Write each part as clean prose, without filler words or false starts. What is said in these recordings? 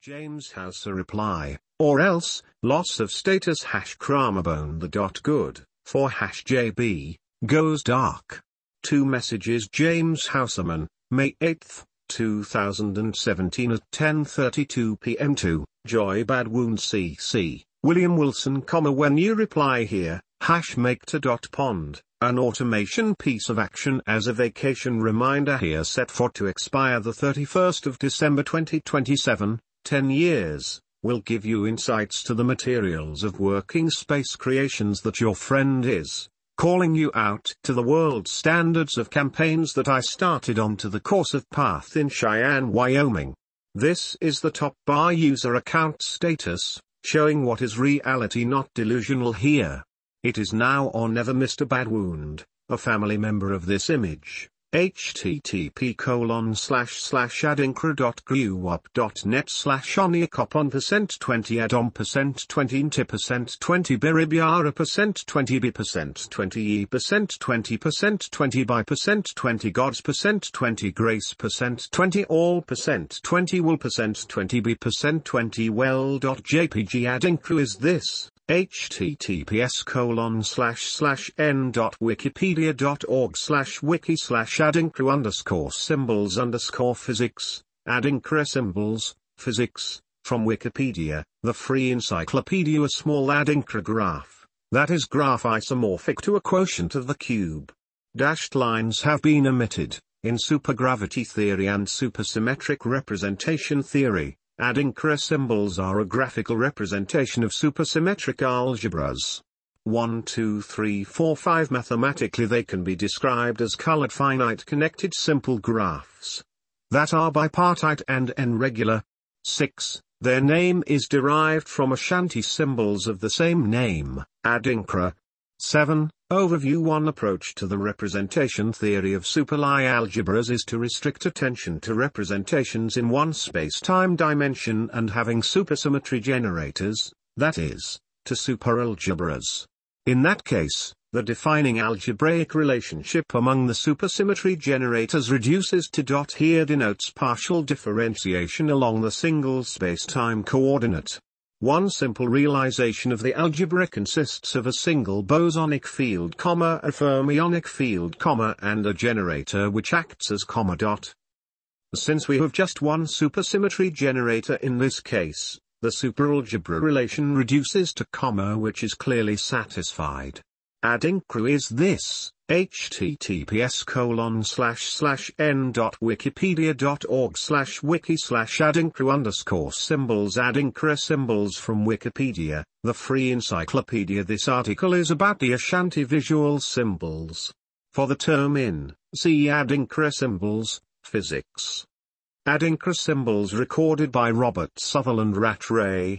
James Hauser reply, or else, loss of status #cramabone the dot good, for #JB, goes dark. 2 messages James Hauserman, May 8, 2017 at 10:32 p.m. to Joy Badwound CC, William Wilson, when you reply here, #make2.pond, an automation piece of action as a vacation reminder here set for to expire the 31st of December 2027, 10 years, will give you insights to the materials of working space creations that your friend is calling you out to the world standards of campaigns that I started onto the course of path in Cheyenne, Wyoming. This is the top bar user account status, showing what is reality not delusional here. It is now or never Mr. Badwound, a family member of this image. http://adinkra.gruup.net/oniacopon%20 addon%20 nti%20 biribiara%20 b%20 e%20 20 by%20 gods%20 grace%20 all%20 will%20 b%20 well.jpg adinkra is this. https://n.wiki.org/wiki/adinkra_symbols_physics, adinkra symbols, physics, from Wikipedia, the free encyclopedia. A small adinkra graph, that is graph isomorphic to a quotient of the cube. Dashed lines have been omitted, in supergravity theory and supersymmetric representation theory. Adinkra symbols are a graphical representation of supersymmetric algebras. 1 2 3 4 5 Mathematically they can be described as colored finite connected simple graphs that are bipartite and n-regular. 6. Their name is derived from Ashanti symbols of the same name, adinkra. 7. Overview. One approach to the representation theory of super-Lie algebras is to restrict attention to representations in one space-time dimension and having supersymmetry generators, that is, to superalgebras. In that case, the defining algebraic relationship among the supersymmetry generators reduces to dot. Here denotes partial differentiation along the single space-time coordinate. One simple realization of the algebra consists of a single bosonic field, a fermionic field, and a generator which acts as dot. Since we have just one supersymmetry generator in this case, the superalgebra relation reduces to which is clearly satisfied. Adinkra is this. https://n.wikipedia.org/wiki/adinkra_symbols adinkra symbols from Wikipedia, the free encyclopedia. This article is about the Ashanti visual symbols. For the term in, see adinkra symbols, physics. Adinkra symbols recorded by Robert Sutherland Rattray,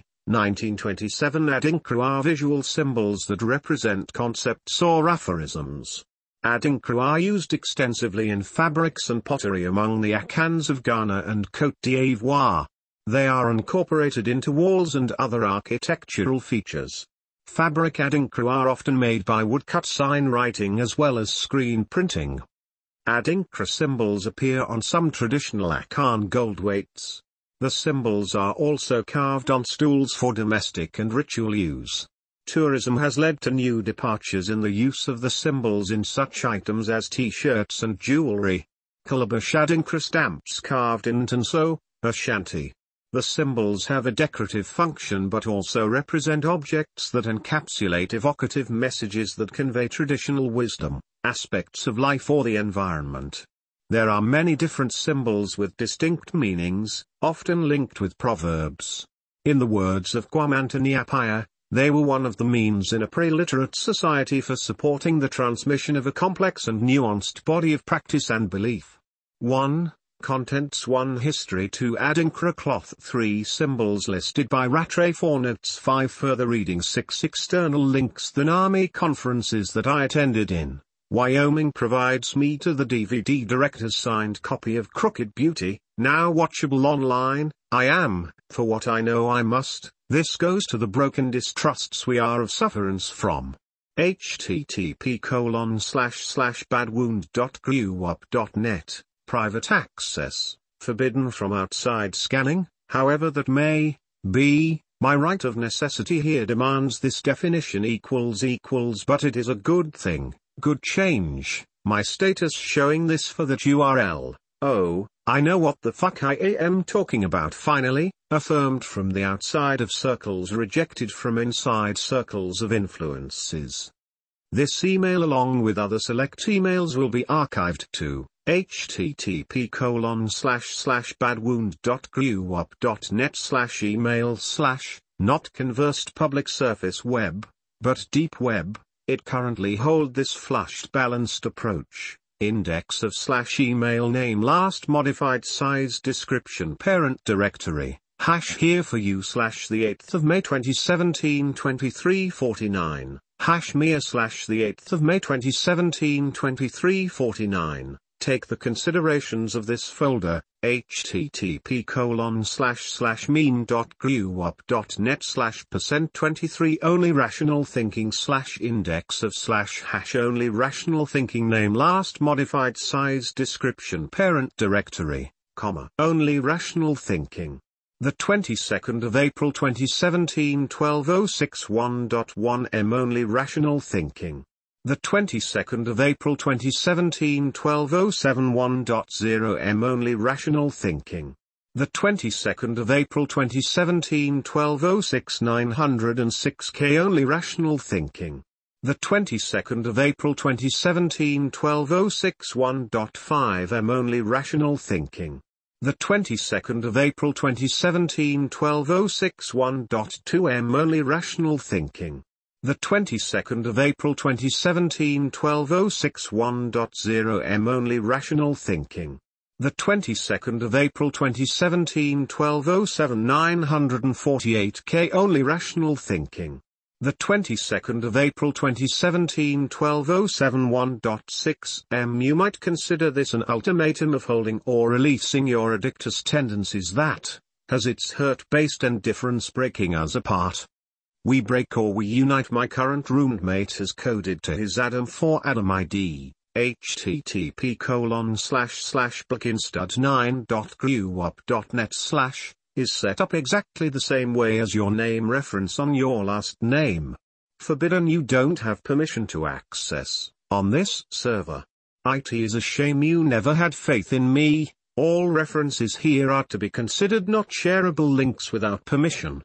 1927. Adinkra are visual symbols that represent concepts or aphorisms. Adinkra are used extensively in fabrics and pottery among the Akans of Ghana and Côte d'Ivoire. They are incorporated into walls and other architectural features. Fabric adinkra are often made by woodcut sign writing as well as screen printing. Adinkra symbols appear on some traditional Akan gold weights. The symbols are also carved on stools for domestic and ritual use. Tourism has led to new departures in the use of the symbols in such items as T-shirts and jewelry. Calabash adinkra stamps carved in Ntonso, Ashanti. The symbols have a decorative function but also represent objects that encapsulate evocative messages that convey traditional wisdom, aspects of life or the environment. There are many different symbols with distinct meanings, often linked with proverbs. In the words of Kwame Anthony Appiah, they were one of the means in a pre-literate society for supporting the transmission of a complex and nuanced body of practice and belief. 1. Contents 1. History 2. Adinkra cloth 3. Symbols listed by Rattray 4. Notes 5. Further reading 6. External links. The NAMI conferences that I attended in Wyoming provides me to the DVD director's signed copy of Crooked Beauty, now watchable online. I am, for what I know I must. This goes to the broken distrusts we are of sufferance from. http://badwound.gruup.net, private access, forbidden from outside scanning, However that may be, my right of necessity here demands this definition equals but it is a good thing, good change, my status showing this for that URL. Oh, I know what the fuck I am talking about. Finally, affirmed from the outside of circles, rejected from inside circles of influences. This email along with other select emails will be archived to http://badwound.grewup.net/email/ not conversed public surface web, but deep web. It currently hold this flushed balanced approach. Index of /email name last modified size description parent directory, #here for you /the 8th of May 2017 2349, #me /the 8th of May 2017 2349. Take the considerations of this folder, http://mean.grewup.net/%23 only rational thinking /index of / only rational thinking name last modified size description parent directory, only rational thinking. The 22nd of April 2017 12:06 m only rational thinking. The 22nd of April 2017 12:07 m only rational thinking. The 22nd of April 2017 12:06 906 k only rational thinking. The 22nd of April 2017 12:06 1.5 m only rational thinking. The 22nd of April 2017 12:06 1.2 m only rational thinking. The 22nd of April 2017 12:06 1.0 m only rational thinking. The 22nd of April 2017 12:07 948 k only rational thinking. The 22nd of April 2017 12:07 1.6 m you might consider this an ultimatum of holding or releasing your addictus tendencies that has its hurt-based and difference-breaking us apart. We break or we unite. My current roommate has coded to his Adam for Adam ID, http://blockinstud9.grewup.net/ is set up exactly the same way as your name reference on your last name. Forbidden, you don't have permission to access, on this server. It is a shame you never had faith in me. All references here are to be considered not shareable links without permission.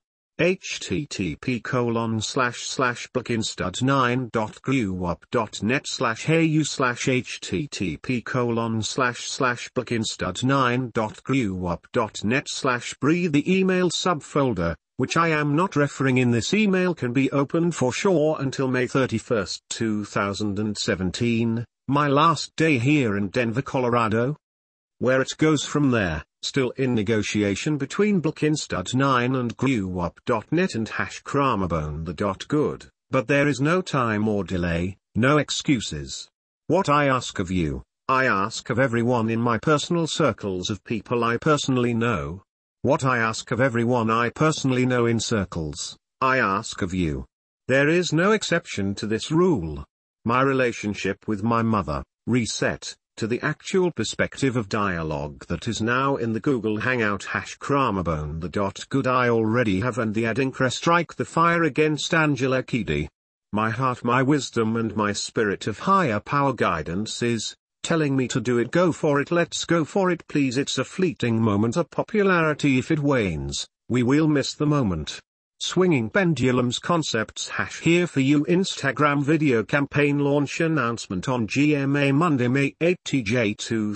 http://blockinstud9.grewup.net/hey/http://blockinstud9.grewup.net/breathe. The email subfolder, which I am not referring in this email, can be opened for sure until May 31, 2017, my last day here in Denver, Colorado. Where it goes from there, still in negotiation between Blockinstud9 and grewup.net and #cramabone. But there is no time or delay, no excuses. What I ask of you, I ask of everyone in my personal circles of people I personally know. What I ask of everyone I personally know in circles, I ask of you. There is no exception to this rule. My relationship with my mother, reset, to the actual perspective of dialogue that is now in the Google Hangout #cramabone. Good I already have, and the Adinkra strike the fire against Angela Keedy. My heart, my wisdom and my spirit of higher power guidance is telling me to do it. Go for it, let's go for it please. It's a fleeting moment, a popularity. If it wanes, we will miss the moment. Swinging pendulums concepts #here for you Instagram video campaign launch announcement on GMA Monday, May 8 TJ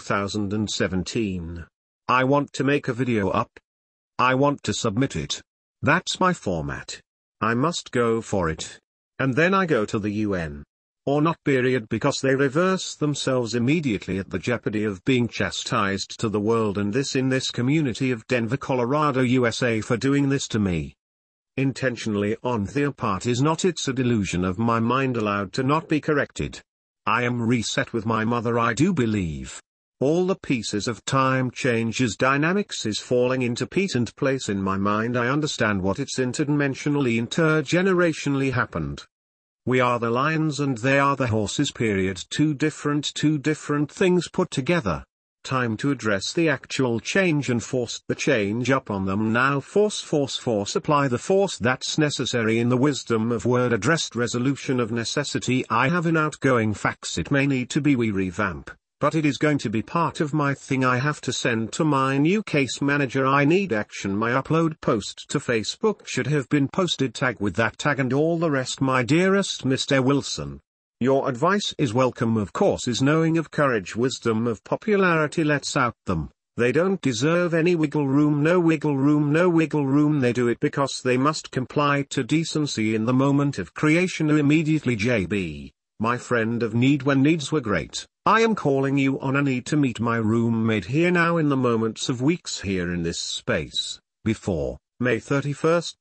2017. I want to make a video up. I want to submit it. That's my format. I must go for it. And then I go to the UN. Or not period, because they reverse themselves immediately at the jeopardy of being chastised to the world, and this in this community of Denver, Colorado, USA for doing this to me. Intentionally on their part is not. It's a delusion of my mind allowed to not be corrected. I am reset with my mother, I do believe. All the pieces of time changes dynamics is falling into and place in my mind. I understand what it's interdimensionally, intergenerationally happened. We are the lions and they are the horses period. Two different things put together. time to address the actual change and forced the change upon them. Now force, apply the force that's necessary in the wisdom of word addressed resolution of necessity I have in outgoing facts. It may need to be revamp, but it is going to be part of my thing I have to send to my new case manager. I need action. My upload post to Facebook should have been posted tag with that tag and all the rest. My dearest Mr. Wilson, your advice is welcome. Of course is knowing of courage, wisdom of popularity. Let's out them. They don't deserve any wiggle room. No wiggle room, no wiggle room. They do it because they must comply to decency in the moment of creation. Immediately JB, my friend of need when needs were great. I am calling you on a need to meet my roommate here now in the moments of weeks here in this space, before May 31st,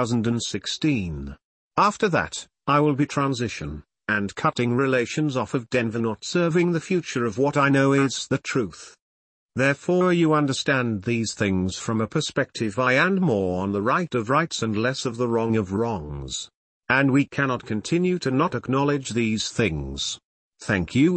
2016. After that, I will be transition, and cutting relations off of Denver, not serving the future of what I know is the truth. Therefore you understand these things from a perspective I and more on the right of rights and less of the wrong of wrongs. And we cannot continue to not acknowledge these things. Thank you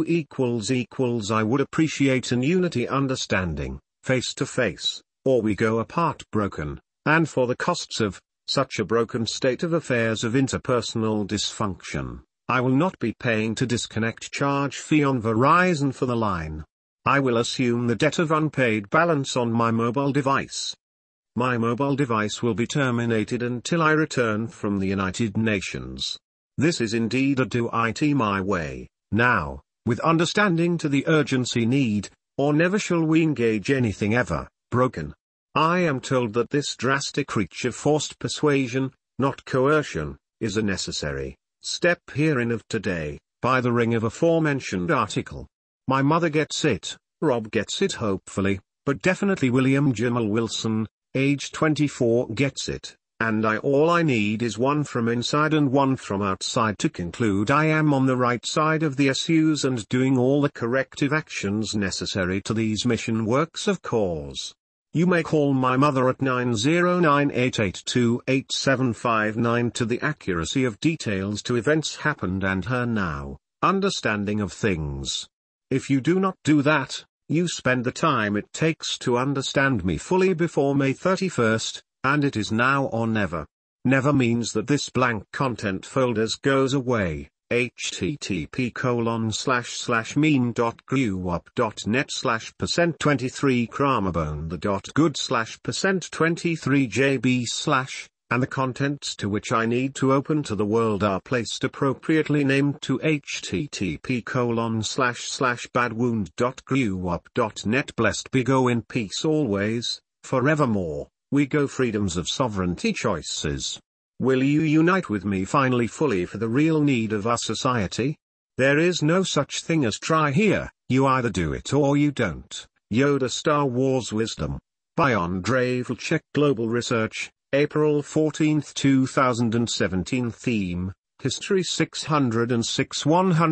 I would appreciate an unity understanding, face to face, or we go apart broken, and for the costs of such a broken state of affairs of interpersonal dysfunction, I will not be paying to disconnect charge fee on Verizon for the line. I will assume the debt of unpaid balance on my mobile device. My mobile device will be terminated until I return from the United Nations. This is indeed a do it my way. Now, with understanding to the urgency need, or never shall we engage anything ever, broken. I am told that this drastic reach of forced persuasion, not coercion, is a necessary step herein of today, by the ring of aforementioned article. My mother gets it, Rob gets it hopefully, but definitely William Jamal Wilson, age 24 gets it. And all I need is one from inside and one from outside to conclude I am on the right side of the issues and doing all the corrective actions necessary to these mission works of cause. You may call my mother at 90988288759 to the accuracy of details to events happened and her now understanding of things. If you do not do that, you spend the time it takes to understand me fully before May 31st. And it is now or never. Never means that this blank content folders goes away. http://mean.grewup.net/%23 kramabone.good/%23jb/ and the contents to which I need to open to the world are placed appropriately named to http://badwound.grewup.net. Blessed be, go in peace always, forevermore. We go freedoms of sovereignty choices. Will you unite with me finally fully for the real need of our society? There is no such thing as try here, you either do it or you don't. Yoda Star Wars Wisdom. By Andrei Vlček. Global Research, April 14, 2017. Theme, History 606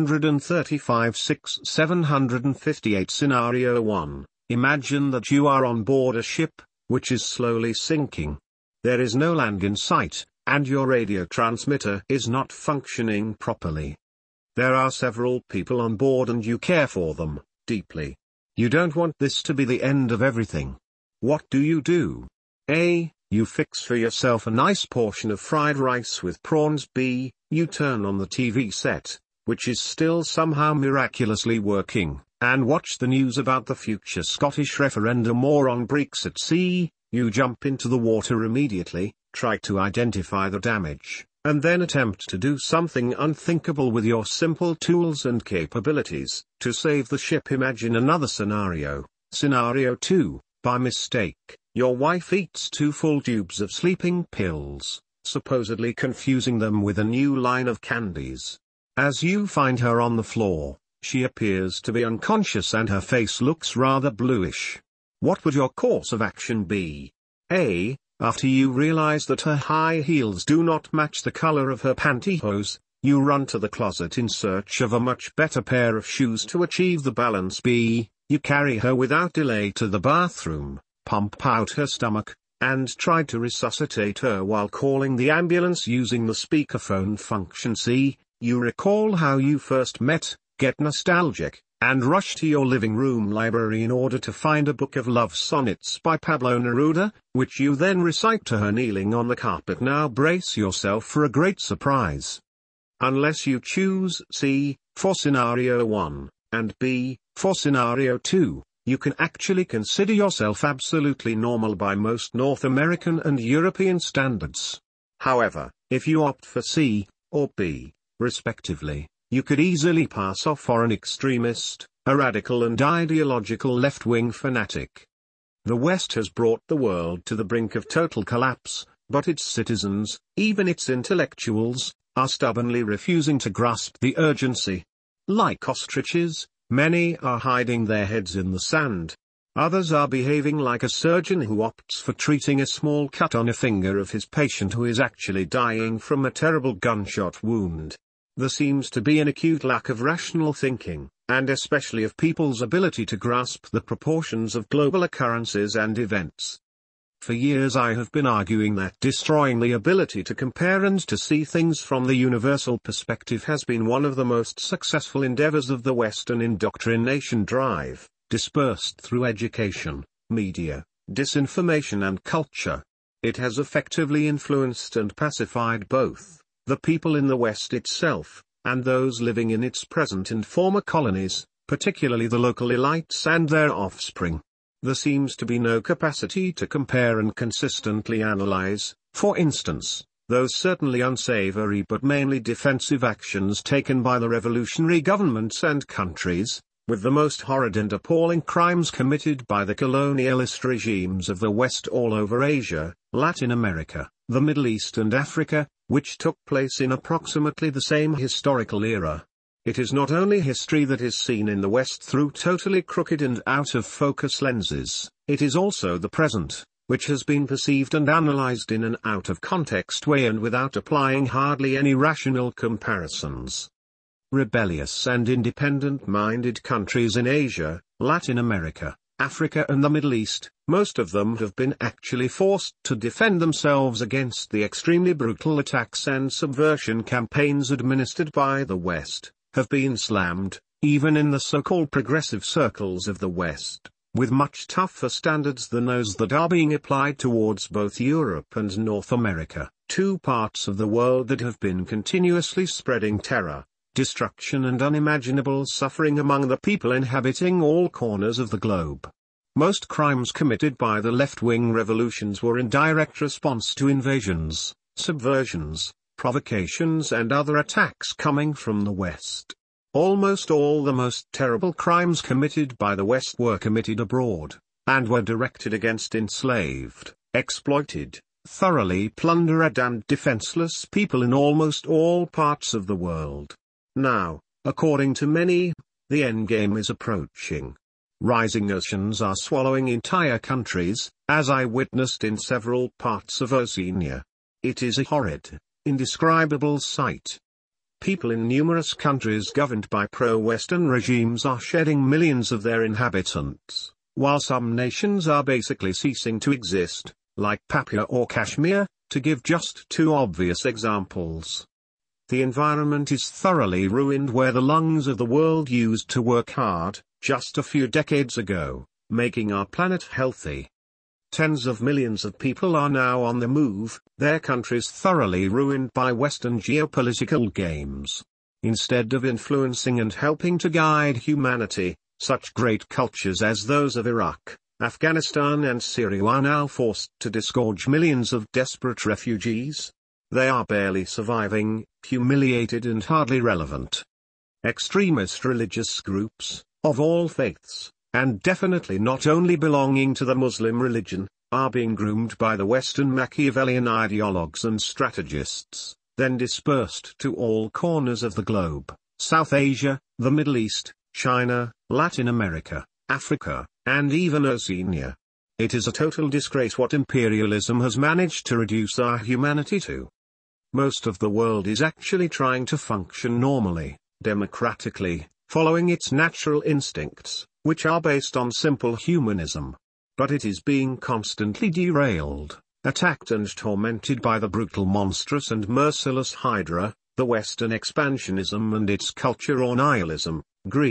135 6 758. Scenario 1. Imagine that you are on board a ship, which is slowly sinking. There is no land in sight, and your radio transmitter is not functioning properly. There are several people on board and you care for them, deeply. You don't want this to be the end of everything. What do? A. You fix for yourself a nice portion of fried rice with prawns. B. You turn on the TV set, which is still somehow miraculously working, and watch the news about the future Scottish referendum or on Brexit. C. You jump into the water immediately, try to identify the damage, and then attempt to do something unthinkable with your simple tools and capabilities, to save the ship. Imagine another scenario. Scenario 2, by mistake, your wife eats 2 full tubes of sleeping pills, supposedly confusing them with a new line of candies. As you find her on the floor, she appears to be unconscious and her face looks rather bluish. What would your course of action be? A. After you realize that her high heels do not match the color of her pantyhose, you run to the closet in search of a much better pair of shoes to achieve the balance. B. You carry her without delay to the bathroom, pump out her stomach, and try to resuscitate her while calling the ambulance using the speakerphone function. C. You recall how you first met, get nostalgic, and rush to your living room library in order to find a book of love sonnets by Pablo Neruda, which you then recite to her kneeling on the carpet. Now brace yourself for a great surprise. Unless you choose C, for scenario 1, and B, for scenario 2, you can actually consider yourself absolutely normal by most North American and European standards. However, if you opt for C, or B, respectively, you could easily pass off for an extremist, a radical and ideological left-wing fanatic. The West has brought the world to the brink of total collapse, but its citizens, even its intellectuals, are stubbornly refusing to grasp the urgency. Like ostriches, many are hiding their heads in the sand. Others are behaving like a surgeon who opts for treating a small cut on a finger of his patient who is actually dying from a terrible gunshot wound. There seems to be an acute lack of rational thinking, and especially of people's ability to grasp the proportions of global occurrences and events. For years I have been arguing that destroying the ability to compare and to see things from the universal perspective has been one of the most successful endeavors of the Western indoctrination drive, dispersed through education, media, disinformation and culture. It has effectively influenced and pacified both the people in the West itself, and those living in its present and former colonies, particularly the local elites and their offspring. There seems to be no capacity to compare and consistently analyze, for instance, those certainly unsavory but mainly defensive actions taken by the revolutionary governments and countries, with the most horrid and appalling crimes committed by the colonialist regimes of the West all over Asia, Latin America, the Middle East and Africa, which took place in approximately the same historical era. It is not only history that is seen in the West through totally crooked and out-of-focus lenses, it is also the present, which has been perceived and analyzed in an out-of-context way and without applying hardly any rational comparisons. Rebellious and independent-minded countries in Asia, Latin America, Africa and the Middle East, most of them have been actually forced to defend themselves against the extremely brutal attacks and subversion campaigns administered by the West, have been slammed, even in the so-called progressive circles of the West, with much tougher standards than those that are being applied towards both Europe and North America, two parts of the world that have been continuously spreading terror, destruction and unimaginable suffering among the people inhabiting all corners of the globe. Most crimes committed by the left-wing revolutions were in direct response to invasions, subversions, provocations and other attacks coming from the West. Almost all the most terrible crimes committed by the West were committed abroad, and were directed against enslaved, exploited, thoroughly plundered and defenseless people in almost all parts of the world. Now, according to many, the endgame is approaching. Rising oceans are swallowing entire countries, as I witnessed in several parts of Oceania. It is a horrid, indescribable sight. People in numerous countries governed by pro-Western regimes are shedding millions of their inhabitants, while some nations are basically ceasing to exist, like Papua or Kashmir, to give just two obvious examples. The environment is thoroughly ruined where the lungs of the world used to work hard, just a few decades ago, making our planet healthy. Tens of millions of people are now on the move, their countries thoroughly ruined by Western geopolitical games. Instead of influencing and helping to guide humanity, such great cultures as those of Iraq, Afghanistan and Syria are now forced to disgorge millions of desperate refugees. They are barely surviving, humiliated and hardly relevant. Extremist religious groups, of all faiths, and definitely not only belonging to the Muslim religion, are being groomed by the Western Machiavellian ideologues and strategists, then dispersed to all corners of the globe, South Asia, the Middle East, China, Latin America, Africa, and even Oceania. It is a total disgrace what imperialism has managed to reduce our humanity to. Most of the world is actually trying to function normally, democratically, following its natural instincts, which are based on simple humanism. But it is being constantly derailed, attacked and tormented by the brutal, monstrous and merciless Hydra, the Western expansionism and its culture or nihilism, greed,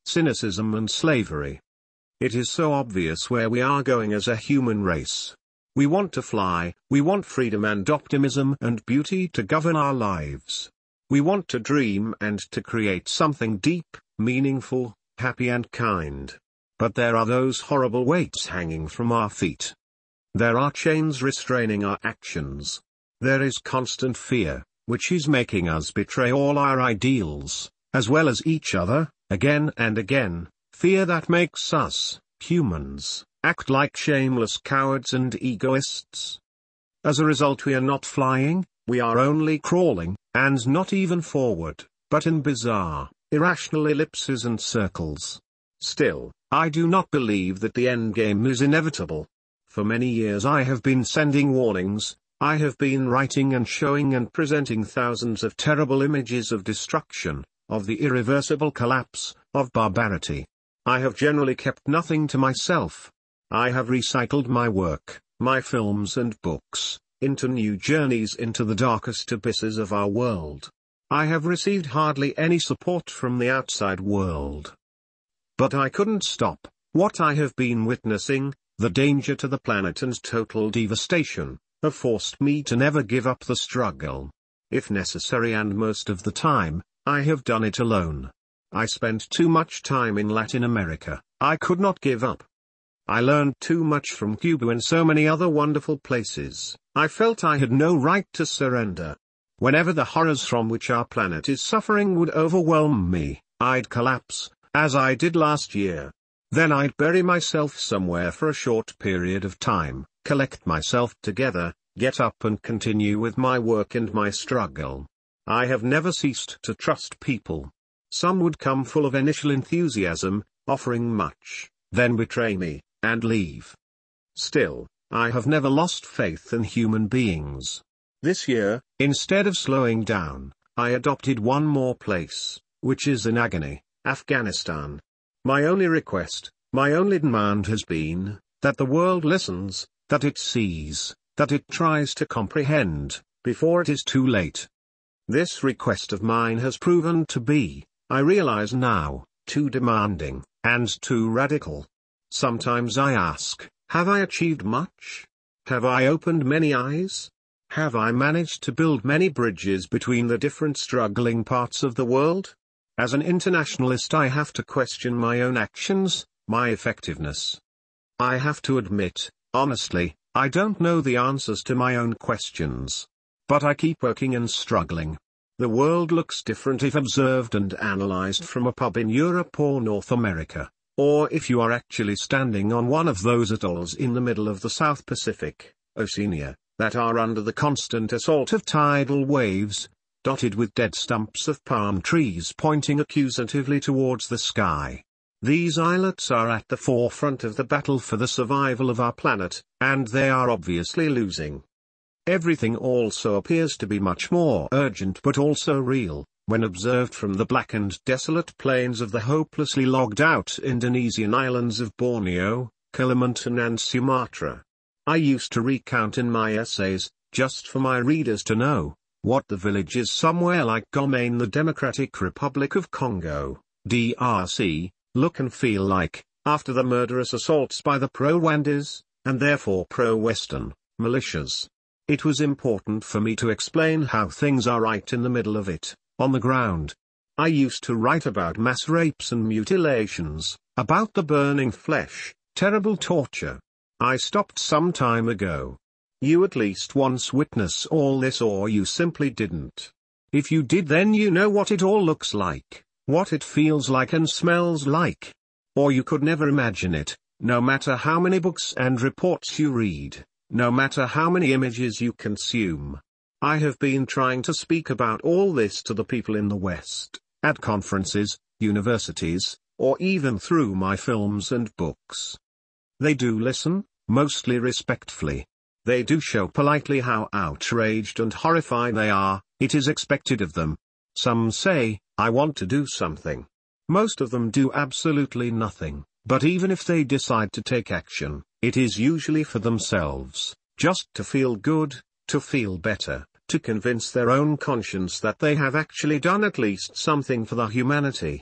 cynicism and slavery. It is so obvious where we are going as a human race. We want to fly, we want freedom and optimism and beauty to govern our lives. We want to dream and to create something deep, meaningful, happy and kind. But there are those horrible weights hanging from our feet. There are chains restraining our actions. There is constant fear, which is making us betray all our ideals, as well as each other, again and again, fear that makes us, humans, act like shameless cowards and egoists. As a result, we are not flying, we are only crawling, and not even forward, but in bizarre, irrational ellipses and circles. Still, I do not believe that the endgame is inevitable. For many years I have been sending warnings, I have been writing and showing and presenting thousands of terrible images of destruction, of the irreversible collapse, of barbarity. I have generally kept nothing to myself. I have recycled my work, my films and books, into new journeys into the darkest abysses of our world. I have received hardly any support from the outside world. But I couldn't stop. What I have been witnessing, the danger to the planet and total devastation, have forced me to never give up the struggle. If necessary, and most of the time, I have done it alone. I spent too much time in Latin America. I could not give up. I learned too much from Cuba and so many other wonderful places. I felt I had no right to surrender. Whenever the horrors from which our planet is suffering would overwhelm me, I'd collapse, as I did last year. Then I'd bury myself somewhere for a short period of time, collect myself together, get up and continue with my work and my struggle. I have never ceased to trust people. Some would come full of initial enthusiasm, offering much, then betray me, and leave. Still, I have never lost faith in human beings. This year, instead of slowing down, I adopted one more place, which is in agony, Afghanistan. My only request, my only demand has been, that the world listens, that it sees, that it tries to comprehend, before it is too late. This request of mine has proven to be, I realize now, too demanding, and too radical. Sometimes I ask, have I achieved much? Have I opened many eyes? Have I managed to build many bridges between the different struggling parts of the world? As an internationalist, I have to question my own actions, my effectiveness. I have to admit, honestly, I don't know the answers to my own questions. But I keep working and struggling. The world looks different if observed and analyzed from a pub in Europe or North America, or if you are actually standing on one of those atolls in the middle of the South Pacific, Oceania, that are under the constant assault of tidal waves, dotted with dead stumps of palm trees pointing accusatively towards the sky. These islets are at the forefront of the battle for the survival of our planet, and they are obviously losing. Everything also appears to be much more urgent but also real, when observed from the black and desolate plains of the hopelessly logged-out Indonesian islands of Borneo, Kalimantan and Sumatra. I used to recount in my essays, just for my readers to know, what the villages somewhere like Goma in the Democratic Republic of Congo, DRC, look and feel like, after the murderous assaults by the pro-Rwandese, and therefore pro-Western, militias. It was important for me to explain how things are right in the middle of it, on the ground. I used to write about mass rapes and mutilations, about the burning flesh, terrible torture. I stopped some time ago. You at least once witness all this, or you simply didn't. If you did, then you know what it all looks like, what it feels like and smells like. Or you could never imagine it, no matter how many books and reports you read, no matter how many images you consume. I have been trying to speak about all this to the people in the West, at conferences, universities, or even through my films and books. They do listen, mostly respectfully. They do show politely how outraged and horrified they are. It is expected of them. Some say, I want to do something. Most of them do absolutely nothing, but even if they decide to take action, it is usually for themselves, just to feel good, to feel better, to convince their own conscience that they have actually done at least something for the humanity.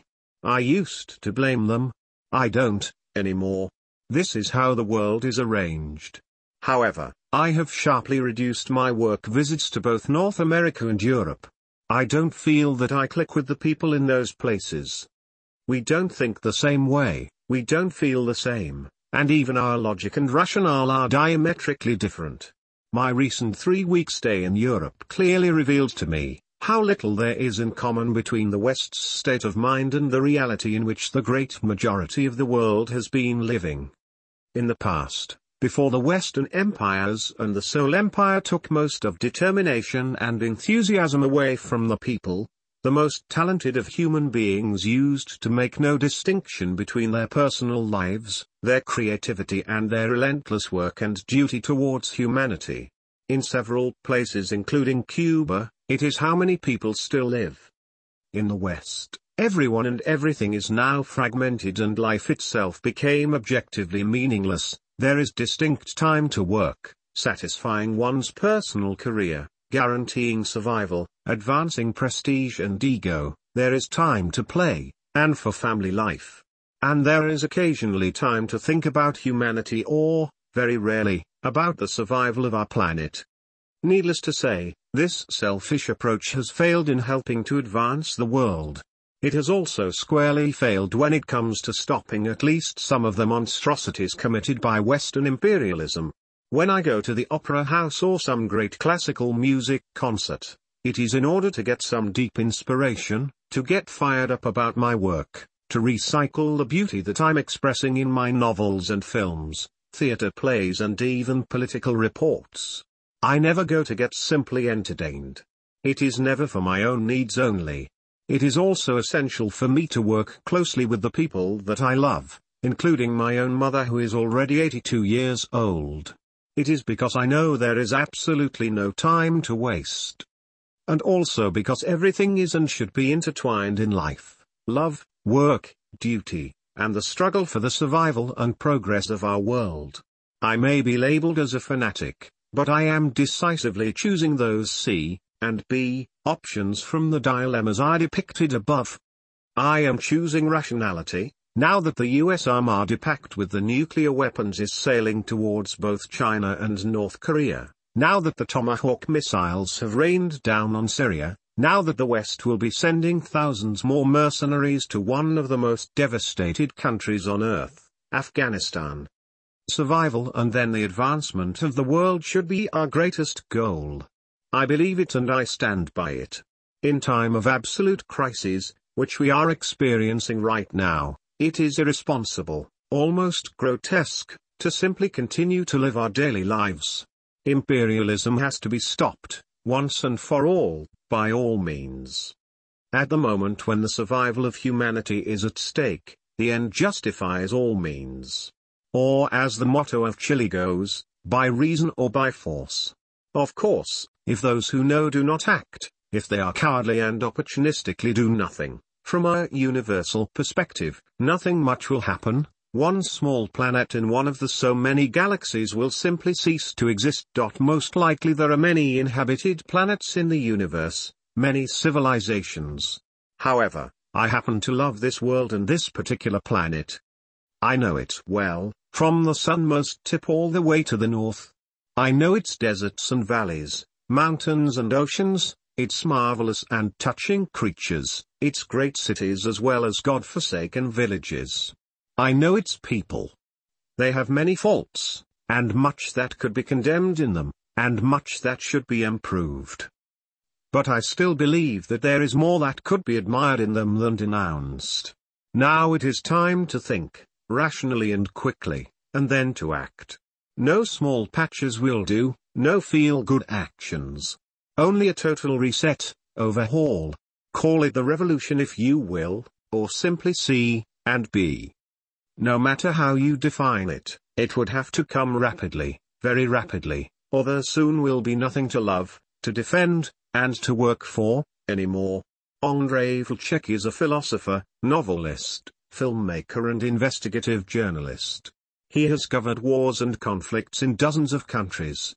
I used to blame them. I don't, anymore. This is how the world is arranged. However, I have sharply reduced my work visits to both North America and Europe. I don't feel that I click with the people in those places. We don't think the same way, we don't feel the same, and even our logic and rationale are diametrically different. My recent 3-week stay in Europe clearly revealed to me how little there is in common between the West's state of mind and the reality in which the great majority of the world has been living. In the past, before the Western empires and the Seoul Empire took most of determination and enthusiasm away from the people, the most talented of human beings used to make no distinction between their personal lives, their creativity and their relentless work and duty towards humanity. In several places including Cuba, it is how many people still live. In the West, everyone and everything is now fragmented and life itself became objectively meaningless. There is distinct time to work, satisfying one's personal career, guaranteeing survival, advancing prestige and ego. There is time to play, and for family life. And there is occasionally time to think about humanity or, very rarely, about the survival of our planet. Needless to say, this selfish approach has failed in helping to advance the world. It has also squarely failed when it comes to stopping at least some of the monstrosities committed by Western imperialism. When I go to the opera house or some great classical music concert, it is in order to get some deep inspiration, to get fired up about my work, to recycle the beauty that I'm expressing in my novels and films, theater plays and even political reports. I never go to get simply entertained. It is never for my own needs only. It is also essential for me to work closely with the people that I love, including my own mother who is already 82 years old. It is because I know there is absolutely no time to waste. And also because everything is and should be intertwined in life, love, work, duty, and the struggle for the survival and progress of our world. I may be labeled as a fanatic, but I am decisively choosing those C and B options from the dilemmas I depicted above. I am choosing rationality, now that the US armada packed with the nuclear weapons is sailing towards both China and North Korea, now that the Tomahawk missiles have rained down on Syria, now that the West will be sending thousands more mercenaries to one of the most devastated countries on earth, Afghanistan. Survival and then the advancement of the world should be our greatest goal. I believe it and I stand by it. In time of absolute crisis, which we are experiencing right now, it is irresponsible, almost grotesque, to simply continue to live our daily lives. Imperialism has to be stopped, once and for all, by all means. At the moment when the survival of humanity is at stake, the end justifies all means. Or as the motto of Chile goes, by reason or by force. Of course, if those who know do not act, if they are cowardly and opportunistically do nothing, from a universal perspective, nothing much will happen. One small planet in one of the so many galaxies will simply cease to exist. Most likely there are many inhabited planets in the universe, many civilizations. However, I happen to love this world and this particular planet. I know it well, from the sunmost tip all the way to the north. I know its deserts and valleys, mountains and oceans, its marvelous and touching creatures, its great cities as well as God-forsaken villages. I know its people. They have many faults, and much that could be condemned in them, and much that should be improved. But I still believe that there is more that could be admired in them than denounced. Now it is time to think, rationally and quickly, and then to act. No small patches will do, no feel-good actions. Only a total reset, overhaul. Call it the revolution if you will, or simply C and B. No matter how you define it, it would have to come rapidly, very rapidly, or there soon will be nothing to love, to defend, and to work for, anymore. Andrei Vlček is a philosopher, novelist, filmmaker and investigative journalist. He has covered wars and conflicts in dozens of countries.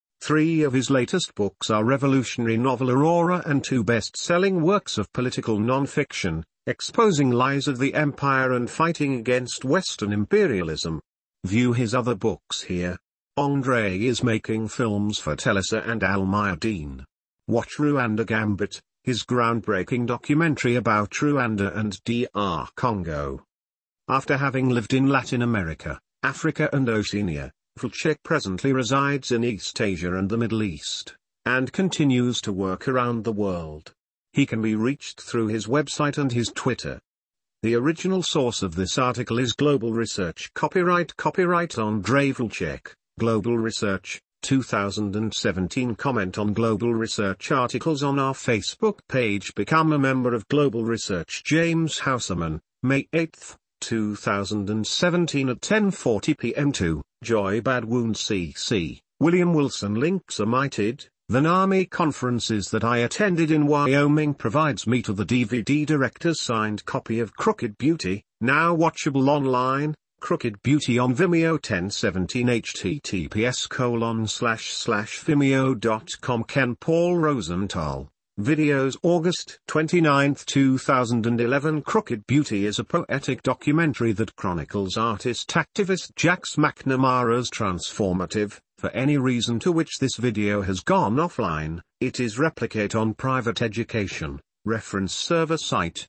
3 of his latest books are revolutionary novel Aurora and 2 best-selling works of political non-fiction, Exposing Lies of the Empire and Fighting Against Western Imperialism. View his other books here. Andre is making films for Telesa and Al Mayadeen. Watch Rwanda Gambit, his groundbreaking documentary about Rwanda and DR Congo. After having lived in Latin America, Africa and Oceania, Vlček presently resides in East Asia and the Middle East, and continues to work around the world. He can be reached through his website and his Twitter. The original source of this article is Global Research. Copyright Andre Vlček, Global Research, 2017. Comment on Global Research articles on our Facebook page. Become a member of Global Research. James Houseman, May 8, 2017 at 10:40 p.m. to Joy Badwound CC. William Wilson. Links omitted. The NAMI conferences that I attended in Wyoming provides me to the DVD director's signed copy of Crooked Beauty, now watchable online. Crooked Beauty on Vimeo 1017 https://vimeo.com. Ken Paul Rosenthal. Videos August 29, 2011. Crooked Beauty is a poetic documentary that chronicles artist-activist Jax McNamara's transformative, for any reason to which this video has gone offline, it is replicate on private education, reference server site,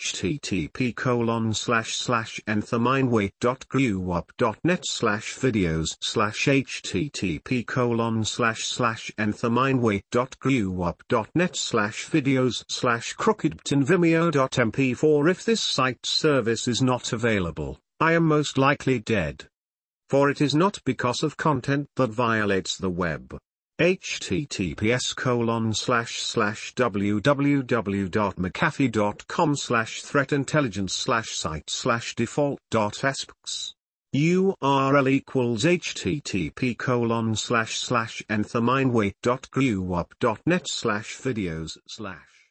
http://enthemindway.grewup.net/videos/http://enthemindway.grewup.net/videos/crookedbtnvimeo.mp4. If this site service is not available, I am most likely dead. For it is not because of content that violates the web. https://www.mcafee.com/threatintelligence/site/default.asps. URL equals http://enthemindway.grewup.net/videos/